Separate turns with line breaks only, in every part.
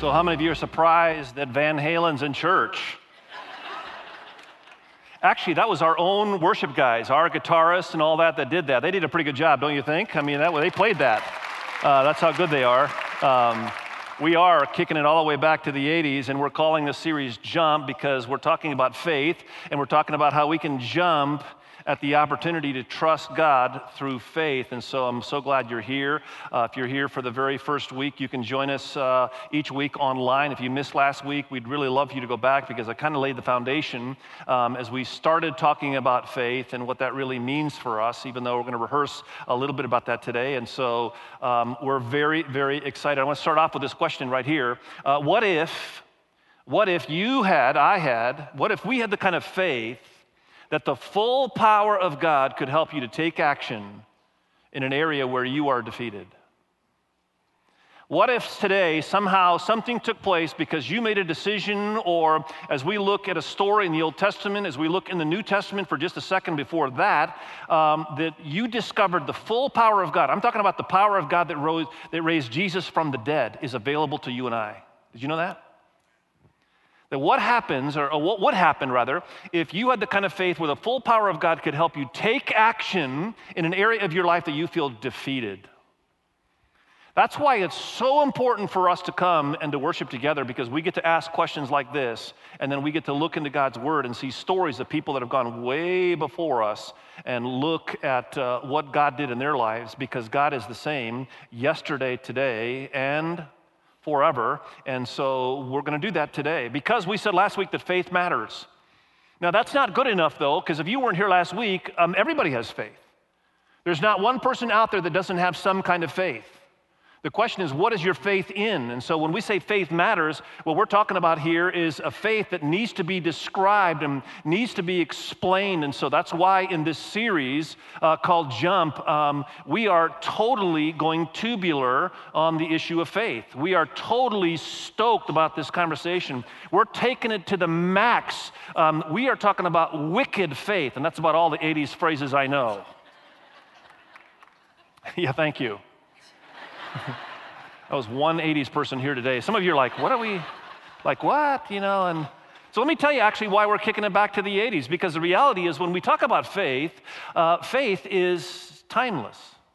So how many of you are surprised that Van Halen's in church? Actually, that was our own worship guys, our guitarists and all that did that. They did a pretty good job, don't you think? I mean, they played that. That's how good they are. We are kicking it all the way back to the 80s, and we're calling this series Jump because we're talking about faith, and we're talking about how we can jump at the opportunity to trust God through faith. And so I'm so glad you're here. If you're here for the very first week, you can join us each week online. If you missed last week, we'd really love for you to go back because I kind of laid the foundation as we started talking about faith and what that really means for us, even though we're going to rehearse a little bit about that today. And so we're very, very excited. I want to start off with this question right here. What if we had the kind of faith that the full power of God could help you to take action in an area where you are defeated? What if today somehow something took place because you made a decision, or as we look at a story in the Old Testament, as we look in the New Testament for just a second before that, that you discovered the full power of God. I'm talking about the power of God that raised Jesus from the dead is available to you and I. Did you know that? That what would happen rather, if you had the kind of faith where the full power of God could help you take action in an area of your life that you feel defeated. That's why it's so important for us to come and to worship together, because we get to ask questions like this, and then we get to look into God's Word and see stories of people that have gone way before us and look at what God did in their lives, because God is the same yesterday, today, and forever. And so we're going to do that today because we said last week that faith matters. Now that's not good enough though, because if you weren't here last week, everybody has faith. There's not one person out there that doesn't have some kind of faith. The question is, what is your faith in? And so when we say faith matters, what we're talking about here is a faith that needs to be described and needs to be explained. And so that's why in this series called Jump, we are totally going tubular on the issue of faith. We are totally stoked about this conversation. We're taking it to the max. We are talking about wicked faith, and that's about all the 80s phrases I know. Yeah, thank you. That was one 80s person here today. Some of you are like, what? And so let me tell you actually why we're kicking it back to the 80s, because the reality is when we talk about faith, faith is timeless.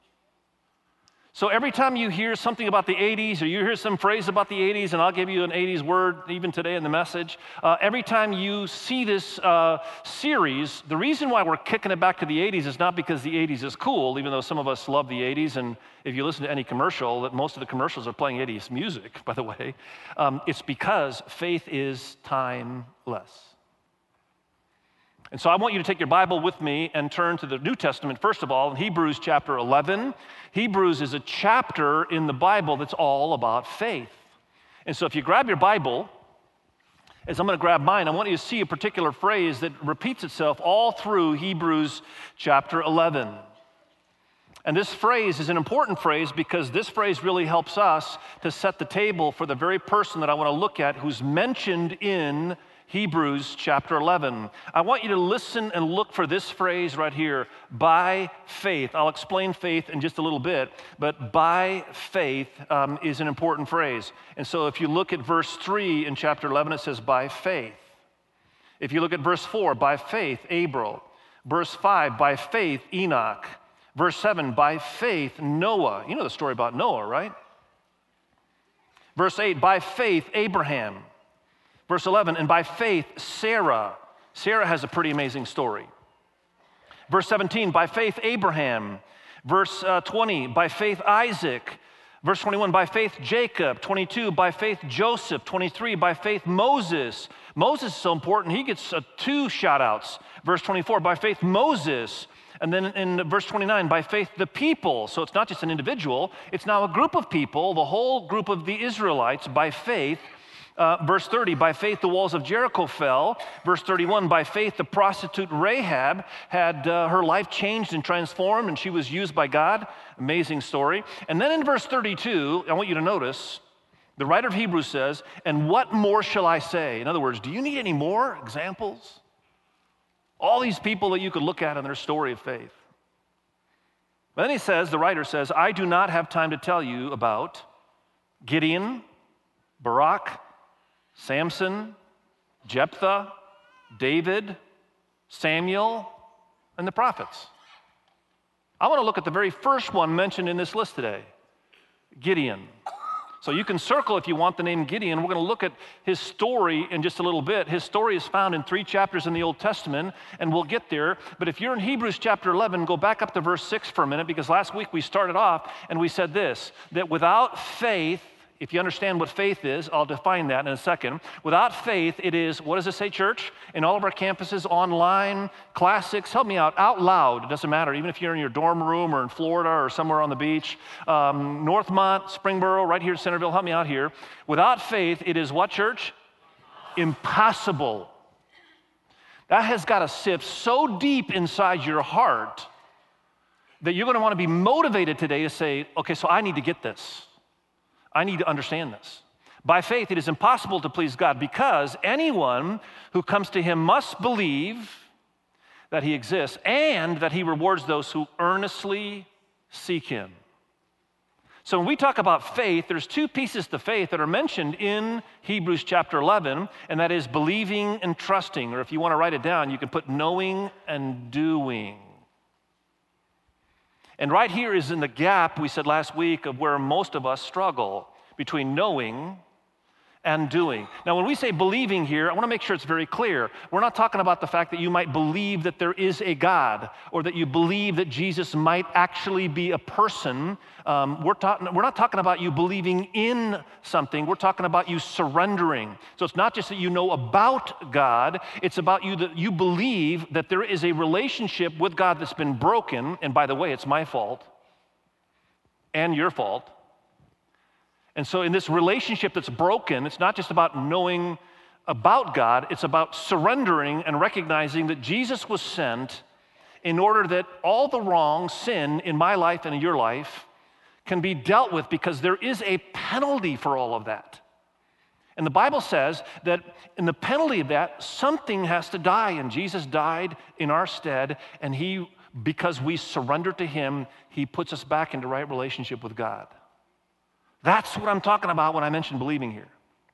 So every time you hear something about the 80s, or you hear some phrase about the 80s, and I'll give you an 80s word even today in the message, every time you see this series, the reason why we're kicking it back to the 80s is not because the 80s is cool, even though some of us love the 80s, and if you listen to any commercial, that most of the commercials are playing 80s music, by the way. It's because faith is timeless. And so I want you to take your Bible with me and turn to the New Testament, first of all, in Hebrews chapter 11. Hebrews is a chapter in the Bible that's all about faith. And so if you grab your Bible, as I'm going to grab mine, I want you to see a particular phrase that repeats itself all through Hebrews chapter 11. And this phrase is an important phrase because this phrase really helps us to set the table for the very person that I want to look at who's mentioned in Hebrews chapter 11. I want you to listen and look for this phrase right here, by faith. I'll explain faith in just a little bit, but by faith is an important phrase. And so if you look at verse 3 in chapter 11, it says, by faith. If you look at verse 4, by faith, Abel. Verse 5, by faith, Enoch. Verse 7, by faith, Noah. You know the story about Noah, right? Verse 8, by faith, Abraham. Verse 11, and by faith, Sarah. Sarah has a pretty amazing story. Verse 17, by faith, Abraham. Verse 20, by faith, Isaac. Verse 21, by faith, Jacob. 22, by faith, Joseph. 23, by faith, Moses. Moses is so important, he gets 2 shout-outs. Verse 24, by faith, Moses. And then in verse 29, by faith, the people. So it's not just an individual, it's now a group of people, the whole group of the Israelites, by faith. Verse 30, by faith the walls of Jericho fell. Verse 31, by faith the prostitute Rahab had her life changed and transformed, and she was used by God. Amazing story. And then in verse 32, I want you to notice, the writer of Hebrews says, and what more shall I say? In other words, do you need any more examples? All these people that you could look at in their story of faith. But then he says, the writer says, I do not have time to tell you about Gideon, Barak, Samson, Jephthah, David, Samuel, and the prophets. I want to look at the very first one mentioned in this list today, Gideon. So you can circle if you want the name Gideon. We're going to look at his story in just a little bit. His story is found in 3 chapters in the Old Testament, and we'll get there. But if you're in Hebrews chapter 11, go back up to verse 6 for a minute, because last week we started off and we said this, that without faith, if you understand what faith is, I'll define that in a second. Without faith, it is, what does it say, church? In all of our campuses, online, classics, help me out loud. It doesn't matter, even if you're in your dorm room or in Florida or somewhere on the beach. Northmont, Springboro, right here in Centerville, help me out here. Without faith, it is what, church? Impossible. That has got to sit so deep inside your heart that you're going to want to be motivated today to say, okay, so I need to get this. I need to understand this. By faith, it is impossible to please God because anyone who comes to him must believe that he exists and that he rewards those who earnestly seek him. So when we talk about faith, there's 2 pieces to faith that are mentioned in Hebrews chapter 11, and that is believing and trusting, or if you want to write it down, you can put knowing and doing. And right here is in the gap, we said last week, of where most of us struggle between knowing and doing. Now, when we say believing here, I want to make sure it's very clear. We're not talking about the fact that you might believe that there is a God or that you believe that Jesus might actually be a person. We're not talking about you believing in something. We're talking about you surrendering. So it's not just that you know about God. It's about you that you believe that there is a relationship with God that's been broken. And by the way, it's my fault and your fault. And so in this relationship that's broken, it's not just about knowing about God, it's about surrendering and recognizing that Jesus was sent in order that all the wrong, sin in my life and in your life can be dealt with, because there is a penalty for all of that. And the Bible says that in the penalty of that, something has to die, and Jesus died in our stead, and because we surrender to him, he puts us back into right relationship with God. That's what I'm talking about when I mention believing here.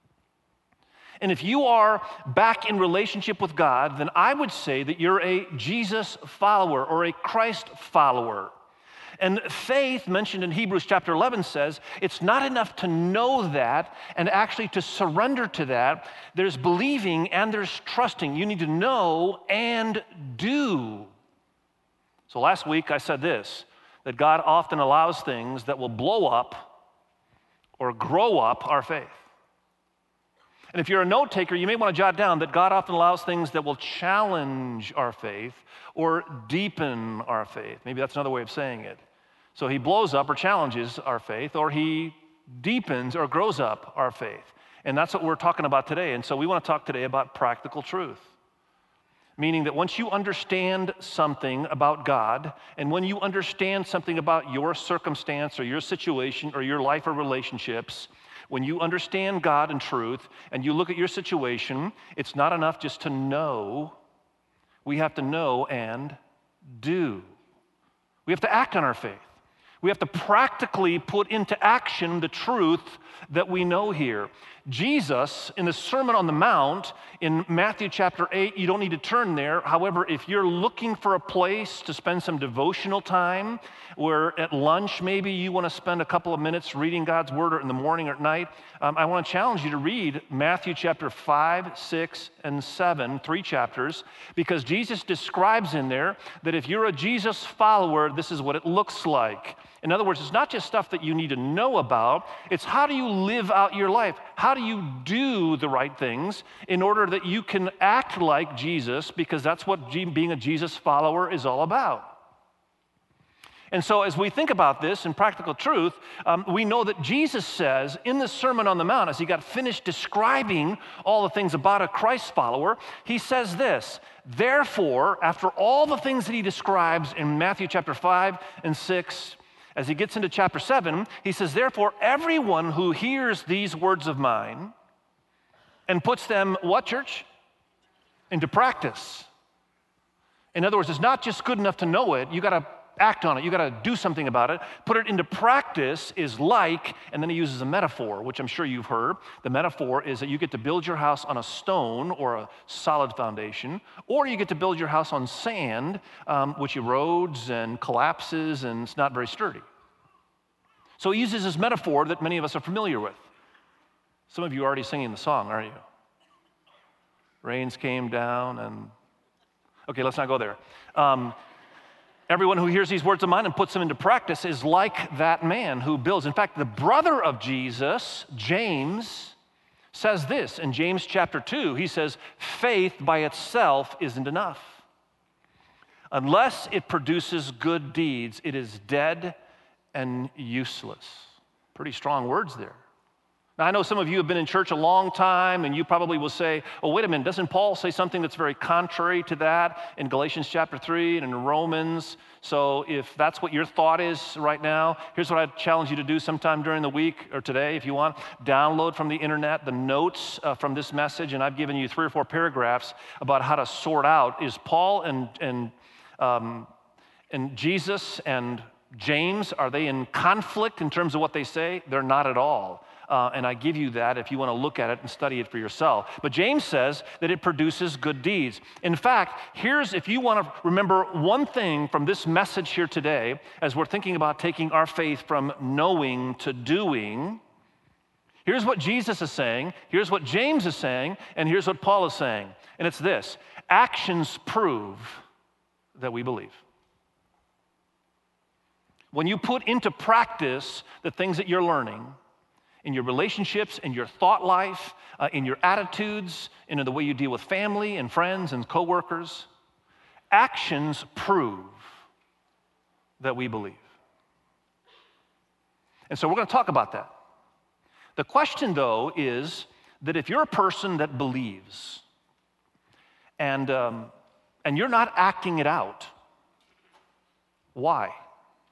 And if you are back in relationship with God, then I would say that you're a Jesus follower or a Christ follower. And faith, mentioned in Hebrews chapter 11, says it's not enough to know that and actually to surrender to that. There's believing and there's trusting. You need to know and do. So last week I said this, that God often allows things that will blow up or grow up our faith. And if you're a note taker, you may want to jot down that God often allows things that will challenge our faith or deepen our faith. Maybe that's another way of saying it. So he blows up or challenges our faith, or he deepens or grows up our faith. And that's what we're talking about today. And so we want to talk today about practical truth. Meaning that once you understand something about God, and when you understand something about your circumstance or your situation or your life or relationships, when you understand God and truth and you look at your situation, it's not enough just to know. We have to know and do. We have to act on our faith. We have to practically put into action the truth that we know here. Jesus, in the Sermon on the Mount, in Matthew chapter 8, you don't need to turn there. However, if you're looking for a place to spend some devotional time, where at lunch maybe you want to spend a couple of minutes reading God's Word, or in the morning or at night, I want to challenge you to read Matthew chapter 5, 6, and 7, 3 chapters, because Jesus describes in there that if you're a Jesus follower, this is what it looks like. In other words, it's not just stuff that you need to know about, it's how do you live out your life? How do you do the right things in order that you can act like Jesus, because that's what being a Jesus follower is all about. And so as we think about this in practical truth, we know that Jesus says in the Sermon on the Mount, as he got finished describing all the things about a Christ follower, he says this, therefore, after all the things that he describes in Matthew chapter 5 and 6, as he gets into chapter 7, he says, therefore, everyone who hears these words of mine and puts them, what, church? Into practice. In other words, it's not just good enough to know it. You got to act on it. You got to do something about it. Put it into practice is like, and then he uses a metaphor, which I'm sure you've heard. The metaphor is that you get to build your house on a stone or a solid foundation, or you get to build your house on sand, which erodes and collapses and it's not very sturdy. So he uses this metaphor that many of us are familiar with. Some of you are already singing the song, aren't you? Rains came down and... Okay, let's not go there. Everyone who hears these words of mine and puts them into practice is like that man who builds. In fact, the brother of Jesus, James, says this in James chapter 2. He says, faith by itself isn't enough. Unless it produces good deeds, it is dead and useless. Pretty strong words there. Now, I know some of you have been in church a long time, and you probably will say, oh, wait a minute, doesn't Paul say something that's very contrary to that in Galatians chapter 3 and in Romans? So if that's what your thought is right now, here's what I'd challenge you to do sometime during the week or today, if you want. Download from the internet the notes from this message, and I've given you 3 or 4 paragraphs about how to sort out, is Paul and Jesus and James, are they in conflict in terms of what they say? They're not at all. And I give you that if you want to look at it and study it for yourself. But James says that it produces good deeds. In fact, if you want to remember one thing from this message here today, as we're thinking about taking our faith from knowing to doing, here's what Jesus is saying, here's what James is saying, and here's what Paul is saying. And it's this: actions prove that we believe. When you put into practice the things that you're learning, in your relationships, in your thought life, in your attitudes, in the way you deal with family and friends and coworkers, actions prove that we believe. And so we're going to talk about that. The question, though, is that if you're a person that believes and you're not acting it out, why?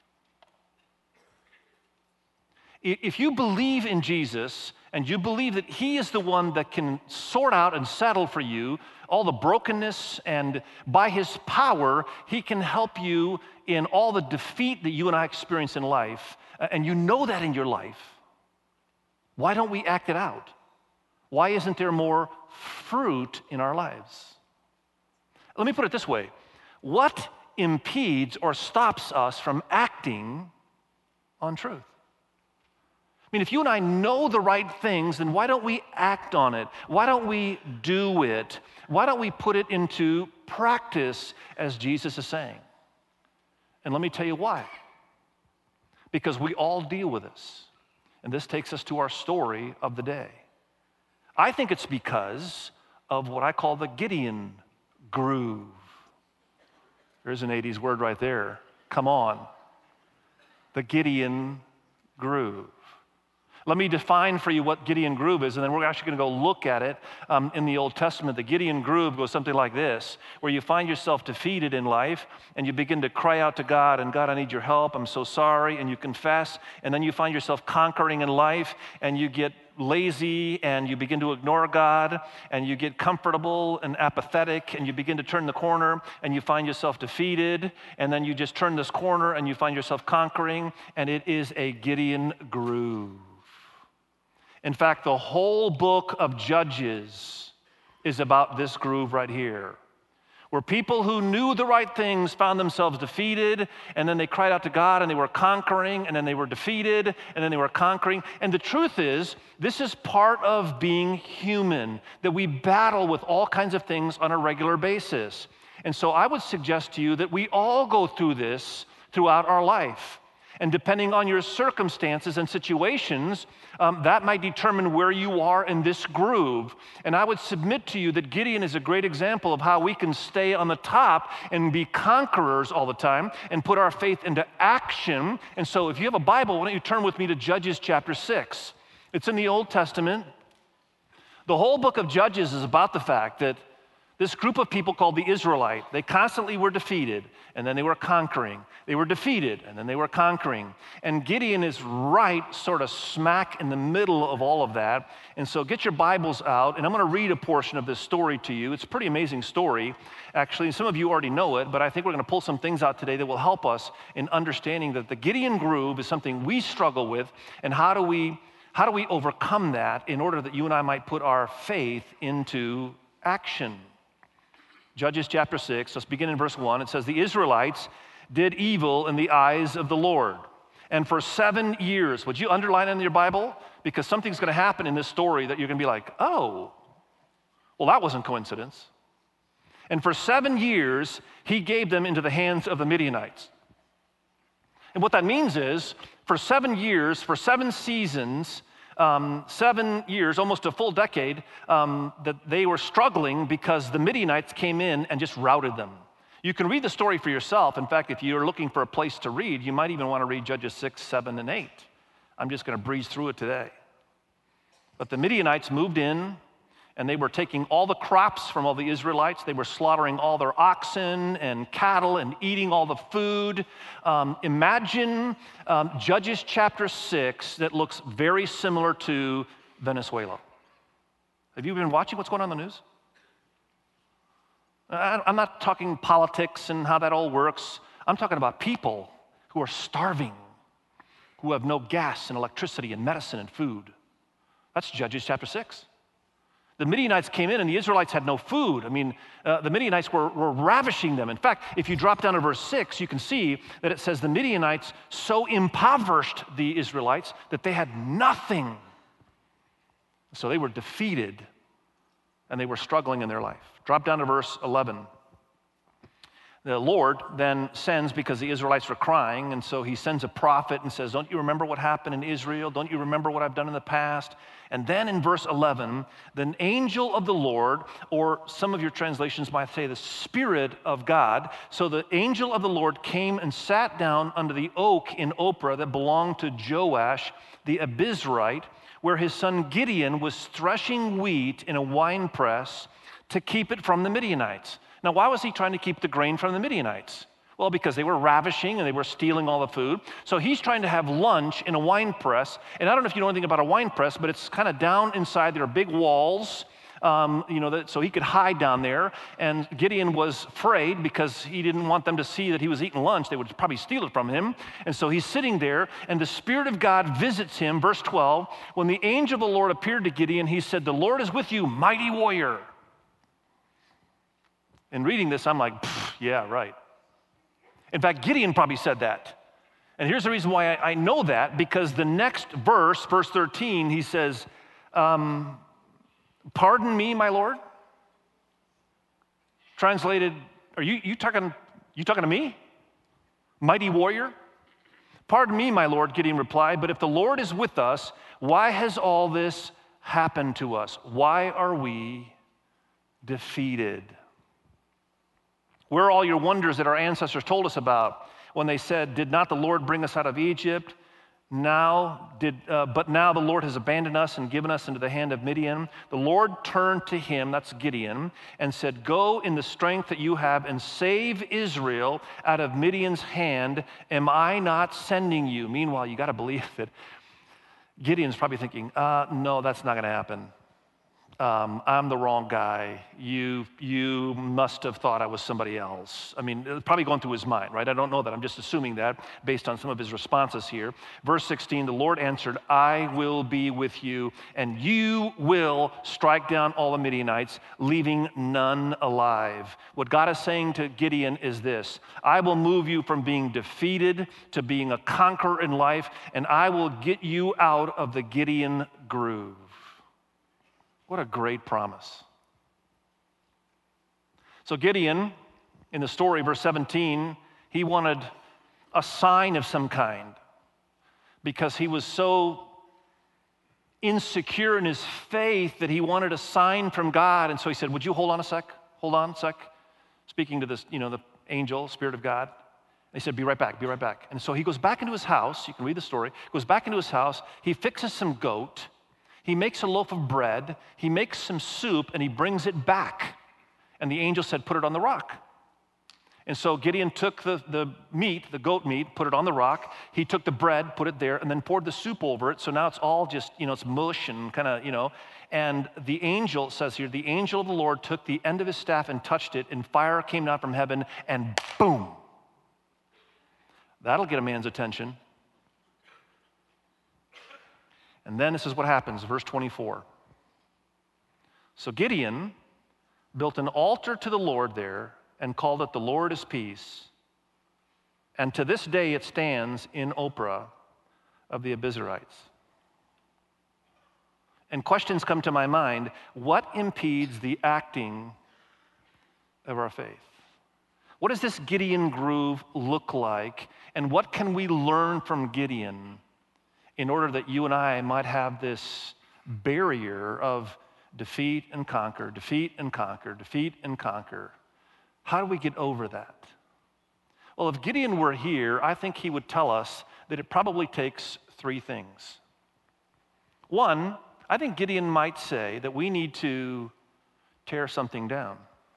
If you believe in Jesus and you believe that he is the one that can sort out and settle for you all the brokenness, and by his power, he can help you in all the defeat that you and I experience in life, and you know that in your life, why don't we act it out? Why isn't there more fruit in our lives? Let me put it this way. What impedes or stops us from acting on truth? I mean, if you and I know the right things, then why don't we act on it? Why don't we do it? Why don't we put it into practice, as Jesus is saying? And let me tell you why. Because we all deal with this. And this takes us to our story of the day. I think it's because of what I call the Gideon groove. There's an 80s word right there. Come on. The Gideon groove. Let me define for you what Gideon groove is, and then we're actually going to go look at it in the Old Testament. The Gideon groove goes something like this, where you find yourself defeated in life, and you begin to cry out to God, and God, I need your help, I'm so sorry, and you confess, and then you find yourself conquering in life, and you get lazy, and you begin to ignore God, and you get comfortable and apathetic, and you begin to turn the corner, and you find yourself defeated, and then you just turn this corner, and you find yourself conquering, and it is a Gideon groove. In fact, the whole book of Judges is about this groove right here, where people who knew the right things found themselves defeated, and then they cried out to God, and they were conquering, and then they were defeated, and then they were conquering. And the truth is, this is part of being human, that we battle with all kinds of things on a regular basis. And so I would suggest to you that we all go through this throughout our life. And depending on your circumstances and situations, that might determine where you are in this groove. And I would submit to you that Gideon is a great example of how we can stay on the top and be conquerors all the time and put our faith into action. And so if you have a Bible, why don't you turn with me to Judges chapter 6. It's in the Old Testament. The whole book of Judges is about the fact that This group of people called the Israelite, they constantly were defeated, and then they were conquering. They were defeated, and then they were conquering. And Gideon is right sort of smack in the middle of all of that. And so get your Bibles out, and I'm going to read a portion of this story to you. It's a pretty amazing story, actually. Some of you already know it, but I think we're going to pull some things out today that will help us in understanding that the Gideon groove is something we struggle with, and how do we overcome that in order that you and I might put our faith into action. Judges chapter 6, let's begin in verse 1. It says, the Israelites did evil in the eyes of the Lord. And for 7 years, would you underline it in your Bible? Because something's going to happen in this story that you're going to be like, oh, well, that wasn't coincidence. And for 7 years, he gave them into the hands of the Midianites. And what that means is, for 7 years, for 7 seasons, 7 years, almost a full decade, that they were struggling because the Midianites came in and just routed them. You can read the story for yourself. In fact, if you're looking for a place to read, you might even want to read Judges 6, 7, and 8. I'm just going to breeze through it today. But the Midianites moved in, and they were taking all the crops from all the Israelites. They were slaughtering all their oxen and cattle and eating all the food. Imagine Judges chapter 6 that looks very similar to Venezuela. Have you been watching what's going on in the news? I'm not talking politics and how that all works. I'm talking about people who are starving, who have no gas and electricity and medicine and food. That's Judges chapter 6. The Midianites came in and the Israelites had no food. I mean, the Midianites were ravishing them. In fact, if you drop down to verse 6, you can see that it says the Midianites so impoverished the Israelites that they had nothing. So they were defeated and they were struggling in their life. Drop down to verse 11. The Lord then sends, because the Israelites were crying, and so he sends a prophet and says, don't you remember what happened in Israel? Don't you remember what I've done in the past? And then in verse 11, the angel of the Lord, or some of your translations might say the Spirit of God. So the angel of the Lord came and sat down under the oak in Ophrah that belonged to Joash the Abizrite, where his son Gideon was threshing wheat in a winepress to keep it from the Midianites. Now, why was he trying to keep the grain from the Midianites? Well, because they were ravishing and they were stealing all the food. So he's trying to have lunch in a wine press. And I don't know if you know anything about a wine press, but it's kind of down inside. There are big walls, so he could hide down there. And Gideon was afraid because he didn't want them to see that he was eating lunch. They would probably steal it from him. And so he's sitting there, and the Spirit of God visits him. Verse 12, when the angel of the Lord appeared to Gideon, he said, the Lord is with you, mighty warrior. In reading this, I'm like, yeah, right. In fact, Gideon probably said that. And here's the reason why I know that, because the next verse, verse 13, he says, pardon me, my Lord. Translated, are you talking to me? Mighty warrior? Pardon me, my Lord, Gideon replied, but if the Lord is with us, why has all this happened to us? Why are we defeated? Where are all your wonders that our ancestors told us about when they said, did not the Lord bring us out of Egypt? But now the Lord has abandoned us and given us into the hand of Midian. The Lord turned to him, that's Gideon, and said, go in the strength that you have and save Israel out of Midian's hand. Am I not sending you? Meanwhile, you got to believe that Gideon's probably thinking, no, that's not going to happen. I'm the wrong guy. You must have thought I was somebody else. I mean, it's probably going through his mind, right? I don't know that. I'm just assuming that based on some of his responses here. Verse 16, the Lord answered, I will be with you, and you will strike down all the Midianites, leaving none alive. What God is saying to Gideon is this: I will move you from being defeated to being a conqueror in life, and I will get you out of the Gideon groove. What a great promise. So Gideon, in the story, verse 17, he wanted a sign of some kind because he was so insecure in his faith that he wanted a sign from God. And so he said, would you hold on a sec? Hold on a sec. Speaking to this, the angel, Spirit of God. They said, be right back, be right back. And so he goes back into his house. You can read the story. Goes back into his house. He fixes some goat. He makes a loaf of bread, he makes some soup, and he brings it back. And the angel said, put it on the rock. And so Gideon took the meat, the goat meat, put it on the rock. He took the bread, put it there, and then poured the soup over it. So now it's all just, it's mush and kind of, And the angel, it says here, the angel of the Lord took the end of his staff and touched it, and fire came down from heaven, and boom. That'll get a man's attention. And then this is what happens, verse 24. So Gideon built an altar to the Lord there and called it the Lord is Peace. And to this day it stands in Ophrah of the Abiezrites. And questions come to my mind. What impedes the acting of our faith? What does this Gideon groove look like? And what can we learn from Gideon in order that you and I might have this barrier of defeat and conquer, defeat and conquer, defeat and conquer? How do we get over that? Well, if Gideon were here, I think he would tell us that it probably takes three things. One, I think Gideon might say that we need to tear something down.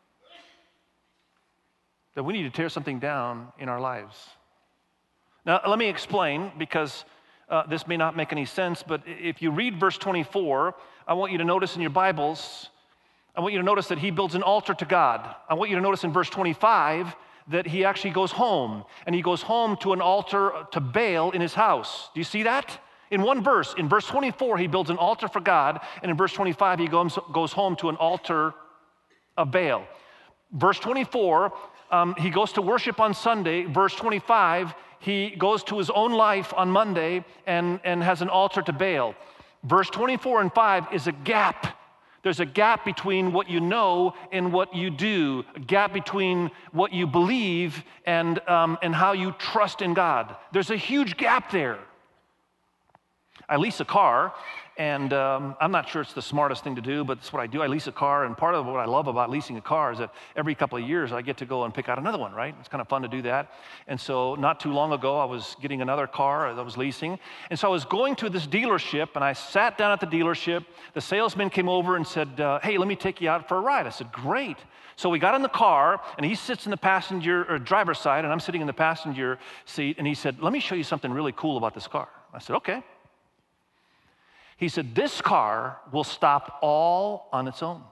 That we need to tear something down in our lives. Now, let me explain, because this may not make any sense, but if you read verse 24, I want you to notice in your Bibles, I want you to notice that he builds an altar to God. I want you to notice in verse 25 that he actually goes home, and he goes home to an altar to Baal in his house. Do you see that? In one verse, in verse 24, he builds an altar for God, and in verse 25, he goes home to an altar of Baal. Verse 24, he goes to worship on Sunday. Verse 25, he goes to his own life on Monday and has an altar to Baal. Verse 24 and 5 is a gap. There's a gap between what you know and what you do, a gap between what you believe and how you trust in God. There's a huge gap there. I lease a car, and I'm not sure it's the smartest thing to do, but it's what I do. I lease a car, and part of what I love about leasing a car is that every couple of years I get to go and pick out another one, right? It's kind of fun to do that. And so not too long ago, I was getting another car that I was leasing. And so I was going to this dealership, and I sat down at the dealership. The salesman came over and said, hey, let me take you out for a ride. I said, great. So we got in the car, and he sits in the passenger or driver's side, and I'm sitting in the passenger seat, and he said, let me show you something really cool about this car. I said, okay. He said, this car will stop all on its own.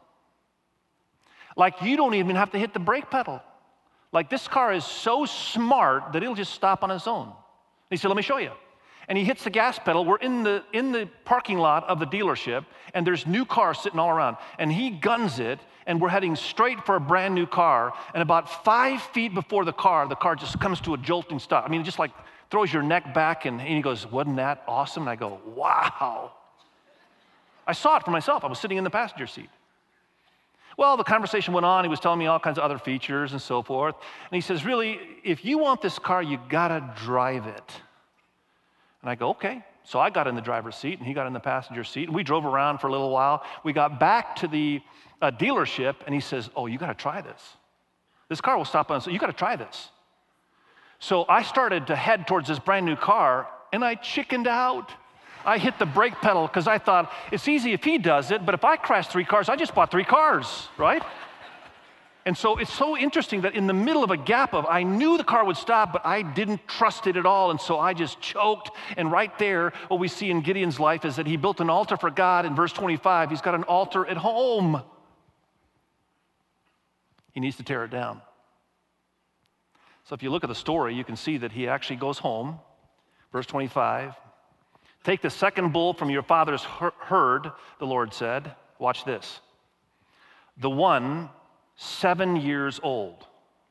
Like you don't even have to hit the brake pedal. Like this car is so smart that it'll just stop on its own. He said, let me show you. And he hits the gas pedal. We're in the parking lot of the dealership, and there's new cars sitting all around. And he guns it, and we're heading straight for a brand new car. And about 5 feet before the car just comes to a jolting stop. I mean, it just like throws your neck back, and he goes, wasn't that awesome? And I go, wow. I saw it for myself. I was sitting in the passenger seat. Well, the conversation went on. He was telling me all kinds of other features and so forth. And he says, really, if you want this car, you gotta drive it. And I go, okay. So I got in the driver's seat, and he got in the passenger seat, and we drove around for a little while. We got back to the dealership, and he says, oh, you gotta try this. This car will stop on, so you gotta try this. So I started to head towards this brand new car, and I chickened out. I hit the brake pedal because I thought, it's easy if he does it, but if I crash 3 cars, I just bought 3 cars, right? And so it's so interesting that in the middle of a gap I knew the car would stop, but I didn't trust it at all, and so I just choked. And right there, what we see in Gideon's life is that he built an altar for God. In verse 25, he's got an altar at home. He needs to tear it down. So if you look at the story, you can see that he actually goes home. Verse 25, take the second bull from your father's herd, the Lord said. Watch this. The one 7 years old.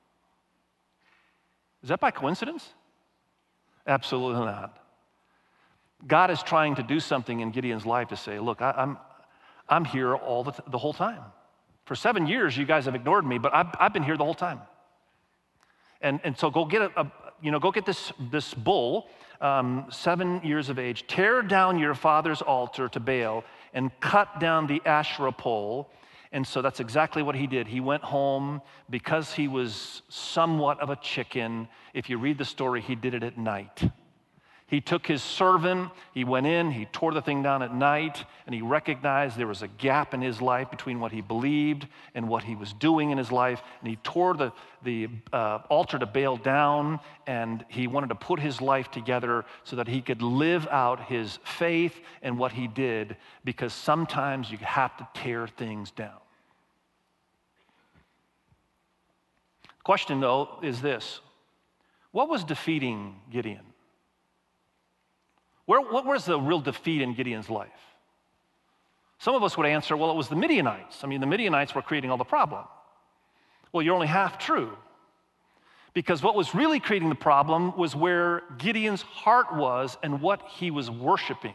Is that by coincidence? Absolutely not. God is trying to do something in Gideon's life to say, look, I'm here the whole time. For 7 years, you guys have ignored me, but I've been here the whole time. And so go get this bull, 7 years of age, tear down your father's altar to Baal and cut down the Asherah pole. And so that's exactly what he did. He went home because he was somewhat of a chicken. If you read the story, he did it at night. He took his servant, he went in, he tore the thing down at night, and he recognized there was a gap in his life between what he believed and what he was doing in his life. And he tore the altar to Baal down, and he wanted to put his life together so that he could live out his faith and what he did, because sometimes you have to tear things down. The question, though, is this: what was defeating Gideon? What was the real defeat in Gideon's life? Some of us would answer, well, it was the Midianites. I mean, the Midianites were creating all the problem. Well, you're only half true. Because what was really creating the problem was where Gideon's heart was and what he was worshiping.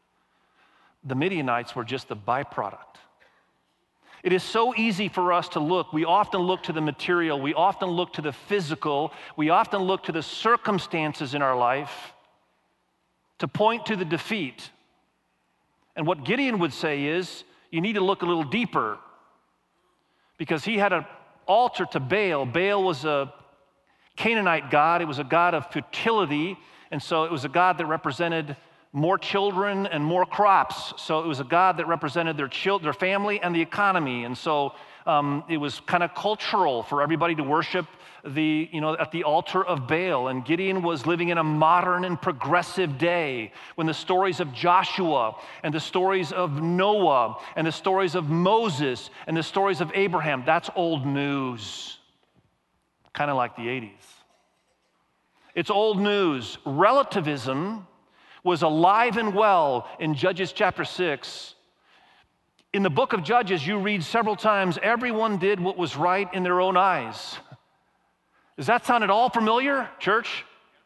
The Midianites were just the byproduct. It is so easy for us to look. We often look to the material. We often look to the physical. We often look to the circumstances in our life to point to the defeat. And what Gideon would say is, you need to look a little deeper, because he had an altar to Baal. Baal was a Canaanite god. It was a god of fertility, and so it was a god that represented more children and more crops. So it was a god that represented their family and the economy. And so it was kind of cultural for everybody to worship at the altar of Baal. And Gideon was living in a modern and progressive day when the stories of Joshua and the stories of Noah and the stories of Moses and the stories of Abraham, that's old news, kind of like the 80s. It's old news. Relativism was alive and well in Judges chapter 6. In the book of Judges, you read several times, everyone did what was right in their own eyes. Does that sound at all familiar, church?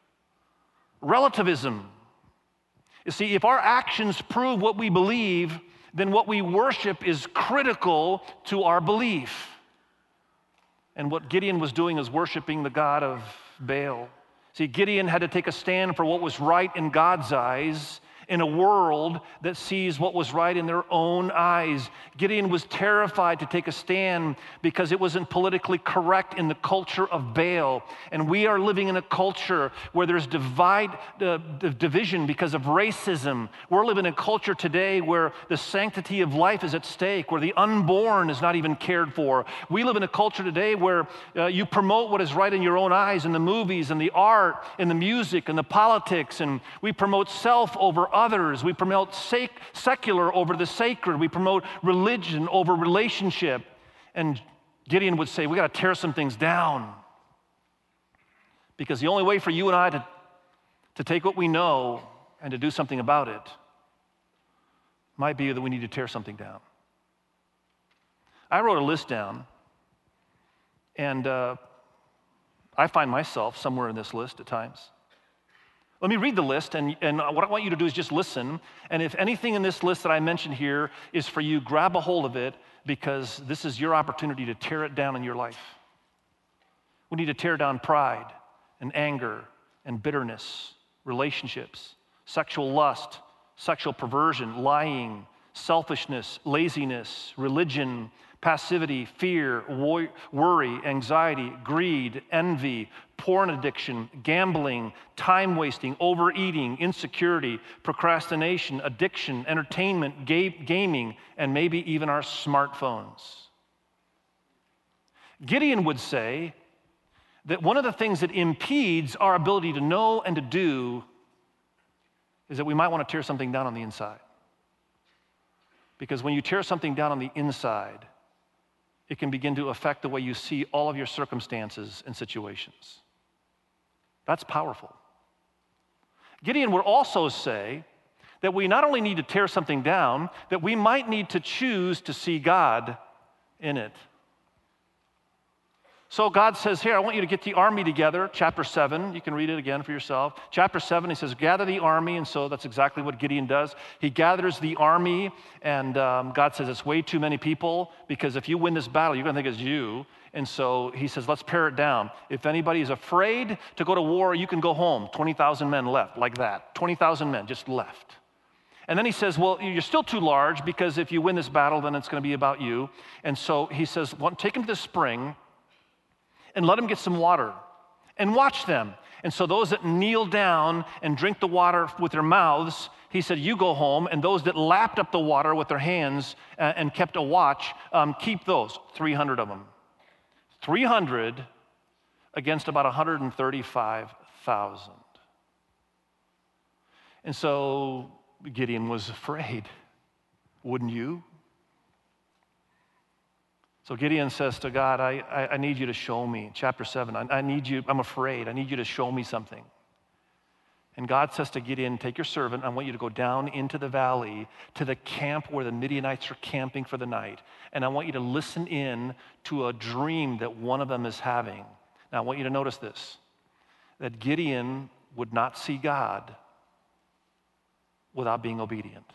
Relativism. You see, if our actions prove what we believe, then what we worship is critical to our belief. And what Gideon was doing is worshiping the god of Baal. See, Gideon had to take a stand for what was right in God's eyes in a world that sees what was right in their own eyes. Gideon was terrified to take a stand because it wasn't politically correct in the culture of Baal. And we are living in a culture where there's division because of racism. We're living in a culture today where the sanctity of life is at stake, where the unborn is not even cared for. We live in a culture today where you promote what is right in your own eyes in the movies and the art and the music and the politics, and we promote self over others. We promote secular over the sacred. We promote religion over relationship. And Gideon would say, we got to tear some things down. Because the only way for you and I to take what we know and to do something about it might be that we need to tear something down. I wrote a list down, and I find myself somewhere in this list at times. Let me read the list, and what I want you to do is just listen. And if anything in this list that I mentioned here is for you, grab a hold of it, because this is your opportunity to tear it down in your life. We need to tear down pride and anger and bitterness, relationships, sexual lust, sexual perversion, lying, selfishness, laziness, religion, passivity, fear, worry, anxiety, greed, envy, porn addiction, gambling, time wasting, overeating, insecurity, procrastination, addiction, entertainment, gaming, and maybe even our smartphones. Gideon would say that one of the things that impedes our ability to know and to do is that we might want to tear something down on the inside. Because when you tear something down on the inside, it can begin to affect the way you see all of your circumstances and situations. That's powerful. Gideon would also say that we not only need to tear something down, that we might need to choose to see God in it. So God says, here, I want you to get the army together. Chapter 7, you can read it again for yourself. Chapter 7, he says, gather the army. And so that's exactly what Gideon does. He gathers the army, and God says, it's way too many people, because if you win this battle, you're going to think it's you. And so he says, let's pare it down. If anybody is afraid to go to war, you can go home. 20,000 men left, like that. 20,000 men just left. And then he says, well, you're still too large, because if you win this battle, then it's going to be about you. And so he says, well, take them to the spring, and let them get some water, and watch them. And so those that kneel down and drink the water with their mouths, he said, you go home. And those that lapped up the water with their hands and kept a watch, keep those, 300 of them. 300 against about 135,000. And so Gideon was afraid. Wouldn't you? So Gideon says to God, I need you to show me. Chapter 7, I need you, I'm afraid. I need you to show me something. And God says to Gideon, take your servant. I want you to go down into the valley to the camp where the Midianites are camping for the night. And I want you to listen in to a dream that one of them is having. Now, I want you to notice this, that Gideon would not see God without being obedient.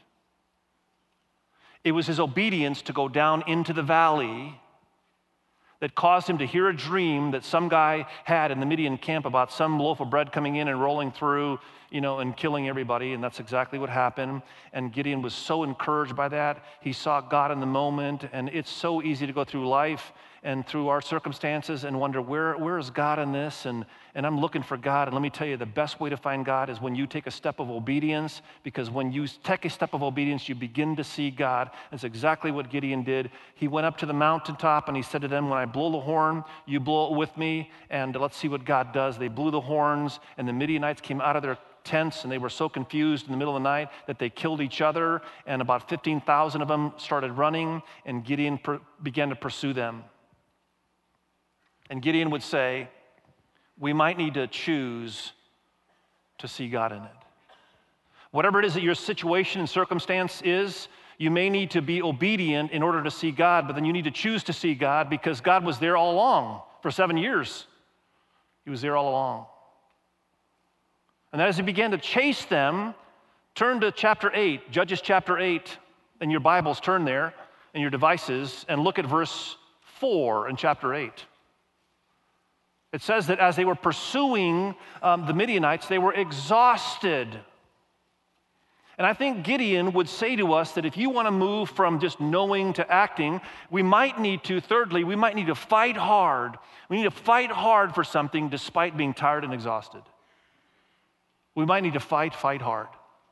It was his obedience to go down into the valley that caused him to hear a dream that some guy had in the Midian camp about some loaf of bread coming in and rolling through, and killing everybody, and that's exactly what happened. And Gideon was so encouraged by that. He saw God in the moment, and it's so easy to go through life and through our circumstances and wonder, where is God in this? And I'm looking for God. And let me tell you, the best way to find God is when you take a step of obedience, because when you take a step of obedience, you begin to see God. That's exactly what Gideon did. He went up to the mountaintop and he said to them, when I blow the horn, you blow it with me, and let's see what God does. They blew the horns, and the Midianites came out of their tents, and they were so confused in the middle of the night that they killed each other, and about 15,000 of them started running, and Gideon began to pursue them. And Gideon would say, we might need to choose to see God in it. Whatever it is that your situation and circumstance is, you may need to be obedient in order to see God, but then you need to choose to see God because God was there all along for 7 years. He was there all along. And as he began to chase them, turn to chapter 8, Judges chapter 8, in your Bibles, turn there, in your devices, and look at verse 4 in chapter 8. It says that as they were pursuing the Midianites, they were exhausted. And I think Gideon would say to us that if you want to move from just knowing to acting, we might need to fight hard. We need to fight hard for something despite being tired and exhausted. We might need to fight hard.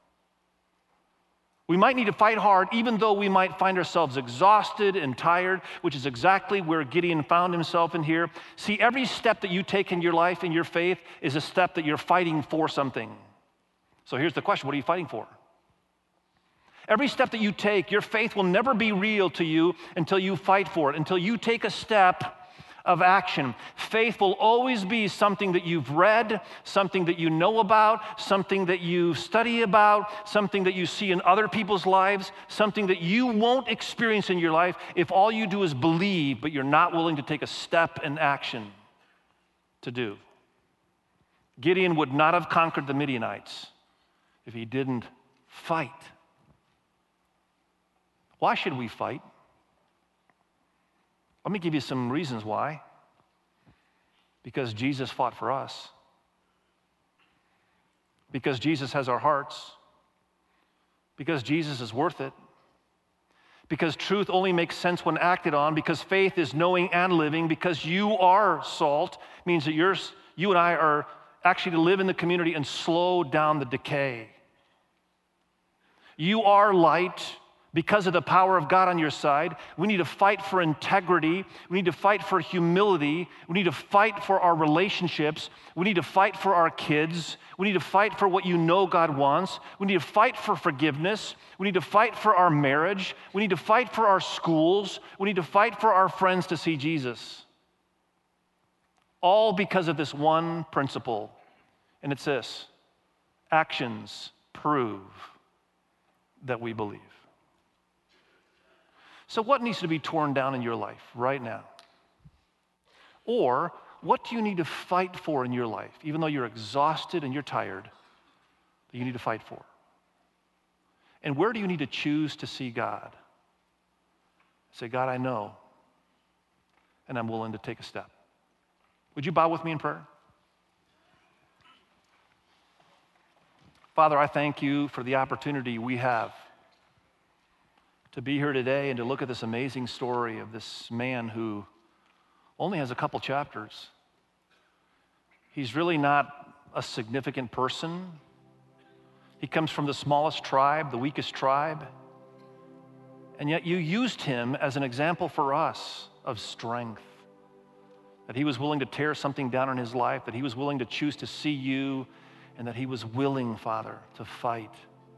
We might need to fight hard even though we might find ourselves exhausted and tired, which is exactly where Gideon found himself in here. See, every step that you take in your life, in your faith, is a step that you're fighting for something. So here's the question, what are you fighting for? Every step that you take, your faith will never be real to you until you fight for it, until you take a step of action. Faith will always be something that you've read, something that you know about, something that you study about, something that you see in other people's lives, something that you won't experience in your life if all you do is believe, but you're not willing to take a step in action to do. Gideon would not have conquered the Midianites if he didn't fight. Why should we fight? Let me give you some reasons why. Because Jesus fought for us. Because Jesus has our hearts. Because Jesus is worth it. Because truth only makes sense when acted on. Because faith is knowing and living. Because you are salt, means that you and I are actually to live in the community and slow down the decay. You are light. Because of the power of God on your side, we need to fight for integrity. We need to fight for humility. We need to fight for our relationships. We need to fight for our kids. We need to fight for what you know God wants. We need to fight for forgiveness. We need to fight for our marriage. We need to fight for our schools. We need to fight for our friends to see Jesus. All because of this one principle, and it's this: actions prove that we believe. So what needs to be torn down in your life right now? Or what do you need to fight for in your life, even though you're exhausted and you're tired, that you need to fight for? And where do you need to choose to see God? Say, God, I know, and I'm willing to take a step. Would you bow with me in prayer? Father, I thank you for the opportunity we have to be here today and to look at this amazing story of this man who only has a couple chapters. He's really not a significant person. He comes from the smallest tribe, the weakest tribe. And yet you used him as an example for us of strength. That he was willing to tear something down in his life, that he was willing to choose to see you, and that he was willing, Father, to fight.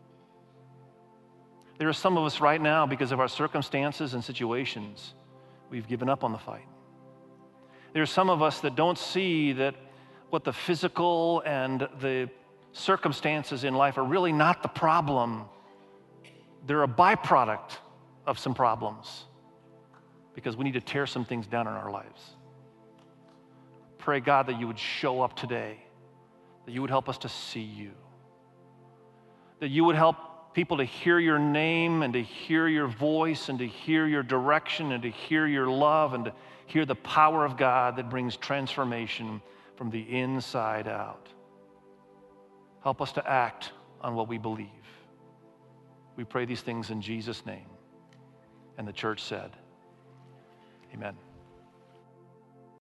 There are some of us right now, because of our circumstances and situations, we've given up on the fight. There are some of us that don't see that what the physical and the circumstances in life are really not the problem. They're a byproduct of some problems because we need to tear some things down in our lives. Pray, God, that you would show up today, that you would help us to see you, that you would help people to hear your name and to hear your voice and to hear your direction and to hear your love and to hear the power of God that brings transformation from the inside out. Help us to act on what we believe. We pray these things in Jesus' name. And the church said, amen.